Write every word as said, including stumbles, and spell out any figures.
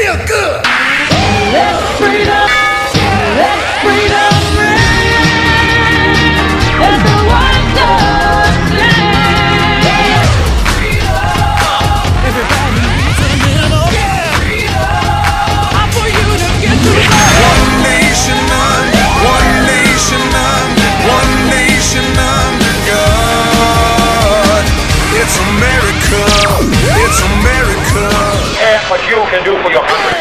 feel good. Let freedom, let freedom ring in the wonderland. Everybody needs a little, yeah. I'm for you to get to the One nation under, one nation under, one nation under God. It's America, it's America. Ask what you can do for your country.